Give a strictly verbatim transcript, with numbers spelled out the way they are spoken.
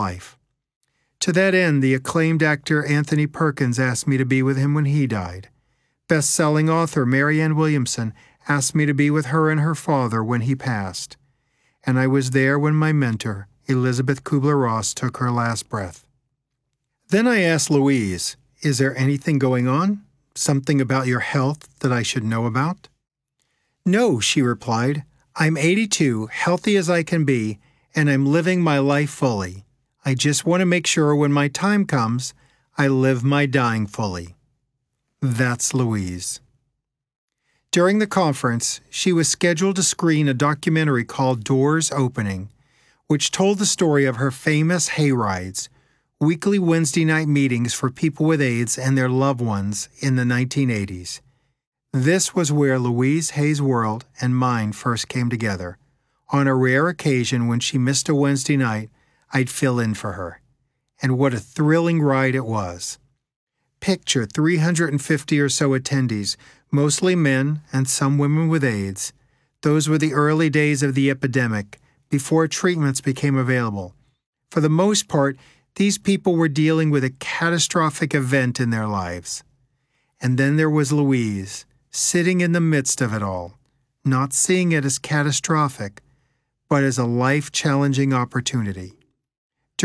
life. To that end, the acclaimed actor Anthony Perkins asked me to be with him when he died. Best-selling author Marianne Williamson asked me to be with her and her father when he passed. And I was there when my mentor, Elizabeth Kubler-Ross, took her last breath. Then I asked Louise, "Is there anything going on? Something about your health that I should know about?" "No," she replied. "I'm eighty-two, healthy as I can be, and I'm living my life fully. I just want to make sure when my time comes, I live my dying fully." That's Louise. During the conference, she was scheduled to screen a documentary called Doors Opening, which told the story of her famous hayrides, weekly Wednesday night meetings for people with AIDS and their loved ones in the nineteen eighties. This was where Louise Hay's world and mine first came together. On a rare occasion when she missed a Wednesday night, I'd fill in for her. And what a thrilling ride it was. Picture three hundred fifty or so attendees, mostly men and some women with AIDS. Those were the early days of the epidemic, before treatments became available. For the most part, these people were dealing with a catastrophic event in their lives. And then there was Louise, sitting in the midst of it all, not seeing it as catastrophic, but as a life-challenging opportunity.